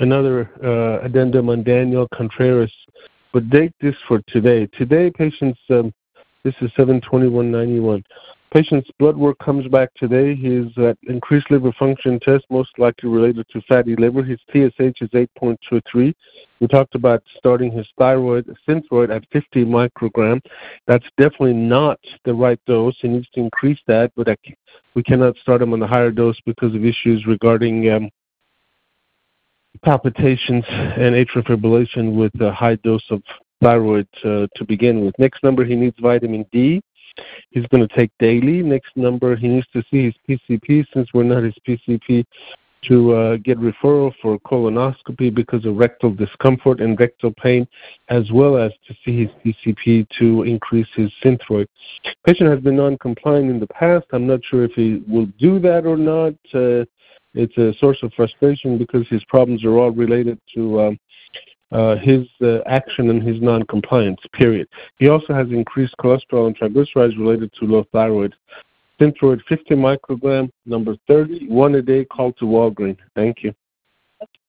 another addendum on Daniel Contreras. But date this for today. Today, patients, this is 7/21/91. Patient's blood work comes back today. His increased liver function test, most likely related to fatty liver. His TSH is 8.23. We talked about starting his Synthroid at 50 microgram. That's definitely not the right dose. He needs to increase that, but we cannot start him on the higher dose because of issues regarding palpitations and atrial fibrillation with a high dose of thyroid to begin with. Next number, he needs vitamin D. He's going to take daily. Next number, he needs to see his PCP, since we're not his PCP, to get referral for colonoscopy because of rectal discomfort and rectal pain, as well as to see his PCP to increase his Synthroid. Patient has been non-compliant in the past. I'm not sure if he will do that or not. It's a source of frustration because his problems are all related to his action and his non-compliance, period. He also has increased cholesterol and triglycerides related to low thyroid. Synthroid 50 microgram, number 30, one a day, call to Walgreens. Thank you.